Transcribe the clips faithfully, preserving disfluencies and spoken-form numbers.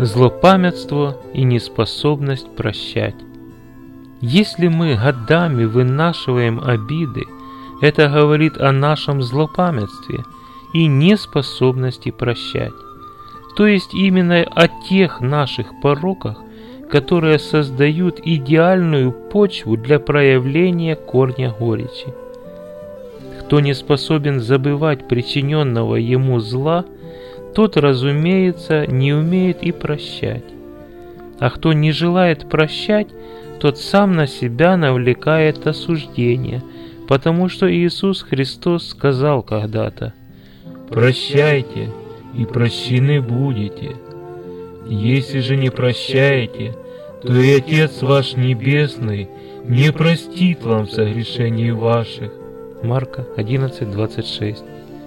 злопамятство и неспособность прощать. Если мы годами вынашиваем обиды, это говорит о нашем злопамятстве и неспособности прощать, то есть именно о тех наших пороках, которые создают идеальную почву для проявления корня горечи. Кто не способен забывать причиненного ему зла, тот, разумеется, не умеет и прощать. А кто не желает прощать, тот сам на себя навлекает осуждение, потому что Иисус Христос сказал когда-то: «Прощайте, и прощены будете. Если же не прощаете, то и Отец ваш Небесный не простит вам согрешений ваших». Марка одиннадцать двадцать шесть.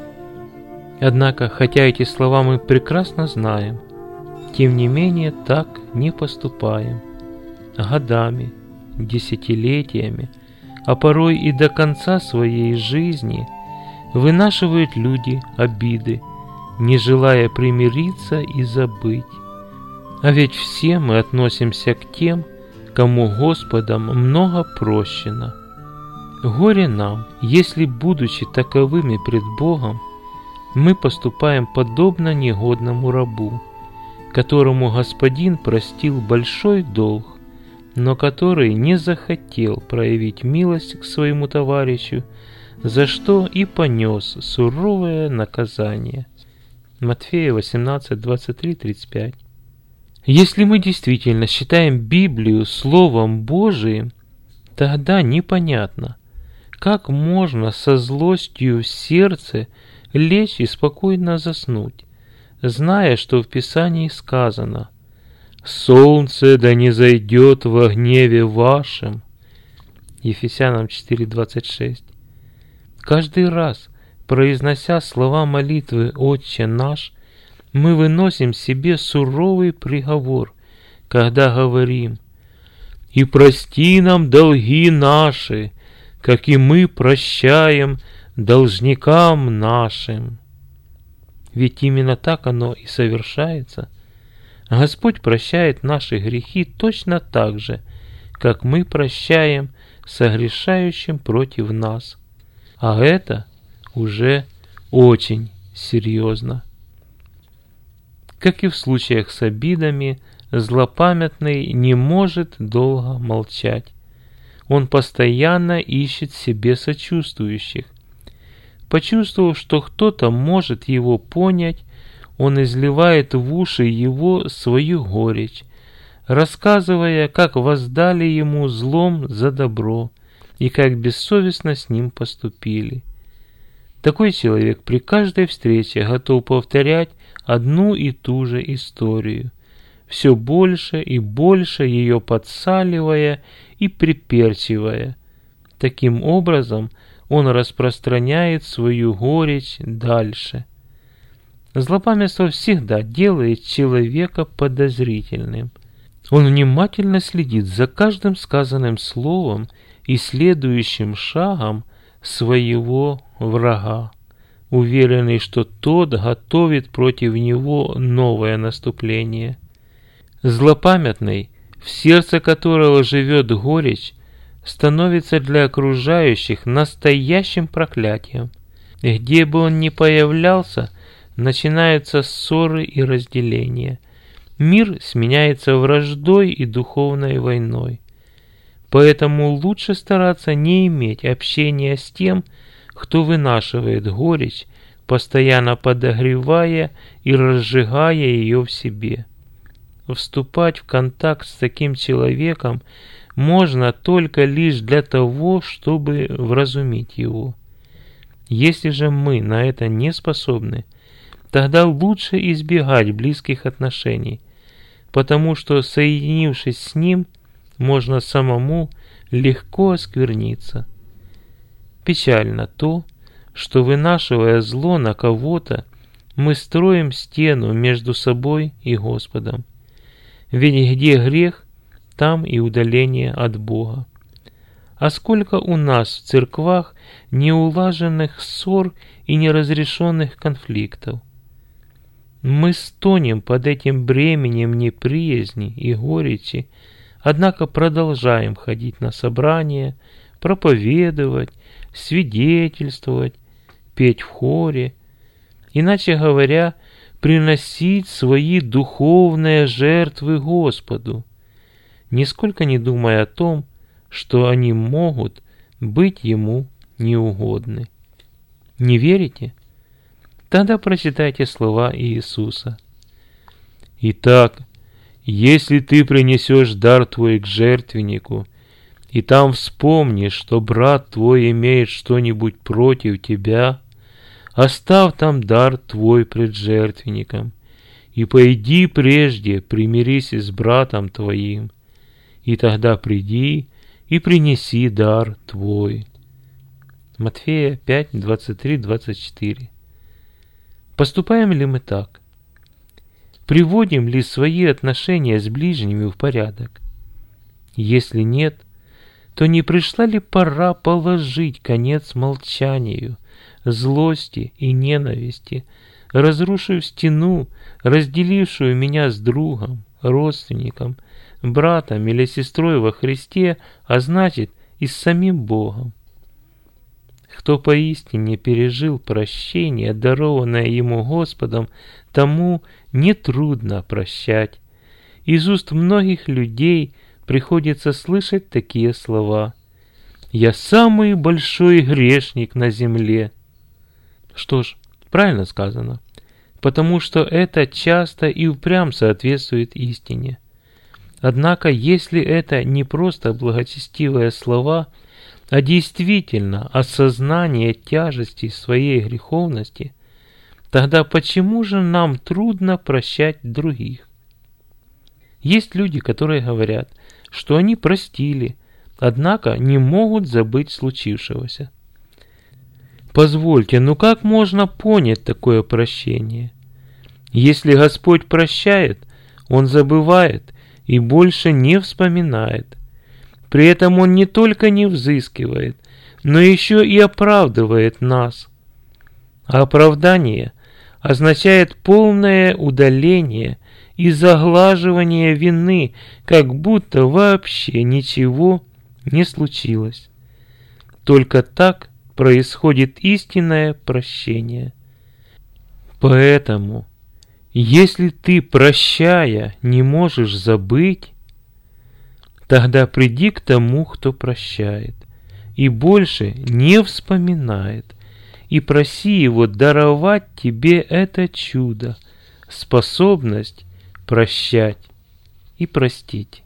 Однако, хотя эти слова мы прекрасно знаем, тем не менее так не поступаем. Годами, десятилетиями, а порой и до конца своей жизни вынашивают люди обиды, не желая примириться и забыть. А ведь все мы относимся к тем, кому Господом много прощено. Горе нам, если, будучи таковыми пред Богом, мы поступаем подобно негодному рабу, которому Господин простил большой долг, но который не захотел проявить милость к своему товарищу, за что и понес суровое наказание. Матфея восемнадцать двадцать три тридцать пять. Если мы действительно считаем Библию Словом Божиим, тогда непонятно, как можно со злостью в сердце лечь и спокойно заснуть, зная, что в Писании сказано: «Солнце да не зайдет во гневе вашем». Ефесянам четыре двадцать шесть. Каждый раз, произнося слова молитвы «Отче наш», мы выносим себе суровый приговор, когда говорим: «И прости нам долги наши, как и мы прощаем должникам нашим». Ведь именно так оно и совершается. Господь прощает наши грехи точно так же, как мы прощаем согрешающим против нас. А это уже очень серьезно. Как и в случаях с обидами, злопамятный не может долго молчать. Он постоянно ищет себе сочувствующих. Почувствовав, что кто-то может его понять, он изливает в уши его свою горечь, рассказывая, как воздали ему злом за добро и как бессовестно с ним поступили. Такой человек при каждой встрече готов повторять одну и ту же историю, все больше и больше ее подсаливая и приперчивая. Таким образом, он распространяет свою горечь дальше. Злопамятство всегда делает человека подозрительным. Он внимательно следит за каждым сказанным словом и следующим шагом своего врага, уверенный, что тот готовит против него новое наступление. Злопамятный, в сердце которого живет горечь, становится для окружающих настоящим проклятием. Где бы он ни появлялся, начинаются ссоры и разделения. Мир сменяется враждой и духовной войной. Поэтому лучше стараться не иметь общения с тем, кто вынашивает горечь, постоянно подогревая и разжигая ее в себе. Вступать в контакт с таким человеком можно только лишь для того, чтобы вразумить его. Если же мы на это не способны, тогда лучше избегать близких отношений, потому что, соединившись с ним, можно самому легко оскверниться. Печально то, что, вынашивая зло на кого-то, мы строим стену между собой и Господом. Ведь где грех, там и удаление от Бога. А сколько у нас в церквах неулаженных ссор и неразрешенных конфликтов. Мы стонем под этим бременем неприязни и горечи, однако продолжаем ходить на собрания, проповедовать, свидетельствовать, петь в хоре, иначе говоря, приносить свои духовные жертвы Господу, нисколько не думая о том, что они могут быть Ему неугодны. Не верите? Тогда прочитайте слова Иисуса. «Итак, если ты принесешь дар твой к жертвеннику, и там вспомнишь, что брат твой имеет что-нибудь против тебя, оставь там дар твой пред жертвенником, и пойди прежде примирись с братом твоим, и тогда приди и принеси дар твой». Матфея пять, двадцать три двадцать четыре. Поступаем ли мы так? Приводим ли свои отношения с ближними в порядок? Если нет, то не пришла ли пора положить конец молчанию, злости и ненависти, разрушив стену, разделившую меня с другом, родственником, братом или сестрой во Христе, а значит и с самим Богом? Кто поистине пережил прощение, дарованное ему Господом, тому нетрудно прощать. Из уст многих людей приходится слышать такие слова: «Я самый большой грешник на земле». Что ж, правильно сказано, потому что это часто и впрямь соответствует истине. Однако, если это не просто благочестивые слова, а действительно осознание тяжести своей греховности, тогда почему же нам трудно прощать других? Есть люди, которые говорят, что они простили, однако не могут забыть случившегося. Позвольте, ну как можно понять такое прощение? Если Господь прощает, Он забывает и больше не вспоминает. При этом Он не только не взыскивает, но еще и оправдывает нас. А оправдание означает полное удаление и заглаживание вины, как будто вообще ничего не случилось. Только так происходит истинное прощение. Поэтому, если ты, прощая, не можешь забыть, тогда приди к тому, кто прощает, и больше не вспоминает, и проси Его даровать тебе это чудо, способность прощать и простить.